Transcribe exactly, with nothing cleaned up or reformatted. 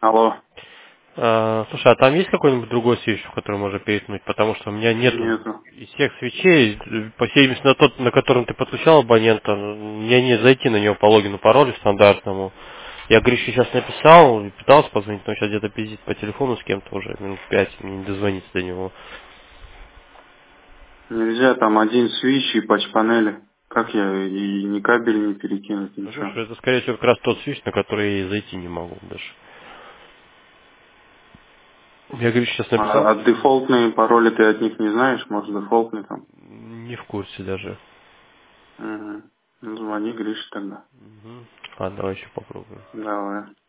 Алло. А, слушай, а там есть какой-нибудь другой свич, в который можно перетянуть? Потому что у меня нету Нету. из всех свечей, по всей видимости, на тот, на котором ты подключал абонента, мне не зайти на него по логину, паролю стандартному. Я Грише сейчас написал и пытался позвонить, но сейчас где-то пиздит по телефону с кем-то уже минут пять, мне не дозвониться до него. Нельзя, там один свич и патч-панели. Как я и ни кабель не перекинуть, Ну, ничего. слушай, это скорее всего как раз тот свич, на который я зайти не могу даже. Я Грише сейчас написал. А, а дефолтные пароли ты от них не знаешь? Может, дефолтный там? Не в курсе даже. Угу. Ну, звони Грише тогда. Угу. Ладно, давай еще попробуем. Давай.